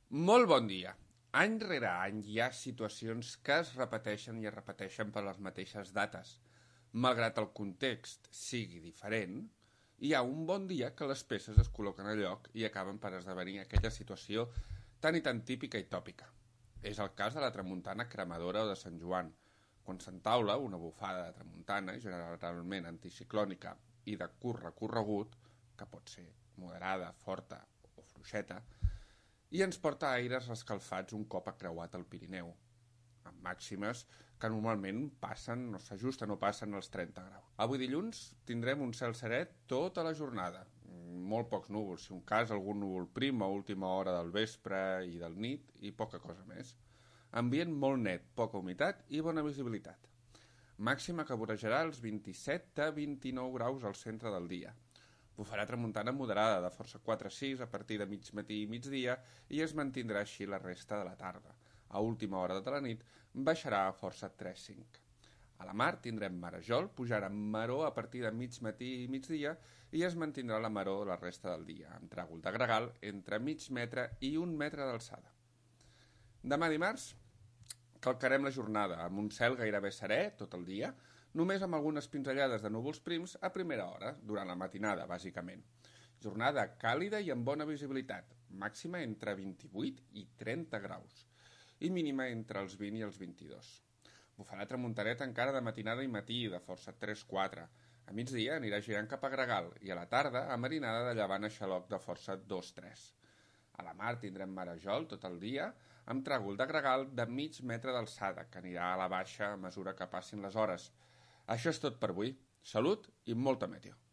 Molt bon dia. Any rere any hi ha situacions que es repeteixen i es repeteixen per les mateixes dates. Malgrat el context sigui diferent, hi ha un bon dia que les peces es col·loquen a lloc i acaben per esdevenir aquella situació tan i tan típica i tòpica. És el cas de la tramuntana cremadora o de Sant Joan, quan s'entaula una bufada de tramuntana, generalment anticiclònica i de curt recorregut, que pot ser moderada, forta o fluixeta, i ens porta aires rescalfats un cop ha creuat el Pirineu, amb màximes que normalment s'ajusten o passen als 30 graus. Avui dilluns tindrem un cel seret tota la jornada, molt pocs núvols, si un cas algun núvol prim a última hora del vespre i del nit i poca cosa més. Ambient molt net, poca humitat i bona visibilitat. Màxima que vorejarà els 27 a 29 graus al centre del dia. Bufarà tramuntana moderada de força 4-6 a partir de mig matí i migdia i es mantindrà així la resta de la tarda. A última hora de la nit baixarà a força 3-5. A la mar tindrem marejol, pujarà maró a partir de mig matí i migdia i es mantindrà la maró la resta del dia, amb tràgol de gregal entre mig metre i 1 metre d'alçada. Demà dimarts calcarem la jornada amb un cel gairebé serè tot el dia, només amb algunes pinzellades de núvols prims a primera hora, durant la matinada, bàsicament. Jornada càlida i amb bona visibilitat, màxima entre 28 i 30 graus, i mínima entre els 20 i els 22. Bufarà tramuntaneta encara de matinada i matí, de força 3-4. A migdia anirà girant cap a Gregal i a la tarda a marinada de llevant a xaloc de força 2-3. A la mar tindrem marejol tot el dia, amb tràgol de gregal de mig metre d'alçada, que anirà a la baixa a mesura que passin les hores. Això és tot per avui. Salut i molta meteo.